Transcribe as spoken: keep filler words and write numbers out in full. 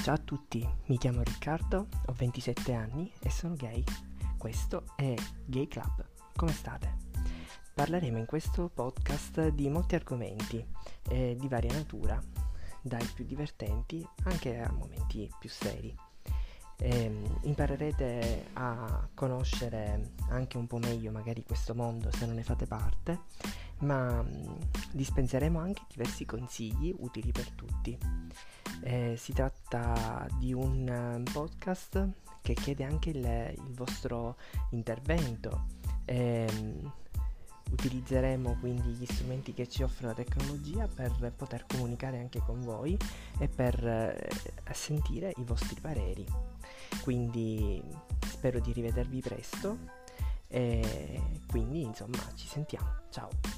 Ciao a tutti, mi chiamo Riccardo, ho ventisette anni e sono gay. Questo è Gay Club. Come state? Parleremo in questo podcast di molti argomenti eh, di varia natura, dai più divertenti anche a momenti più seri. Eh, imparerete a conoscere anche un po' meglio magari questo mondo se non ne fate parte, ma mh, dispenseremo anche diversi consigli utili per tutti. Eh, si tratta di un uh, podcast che chiede anche il, il vostro intervento. Eh, utilizzeremo quindi gli strumenti che ci offre la tecnologia per poter comunicare anche con voi e per eh, sentire i vostri pareri. Quindi spero di rivedervi presto e quindi insomma ci sentiamo. Ciao!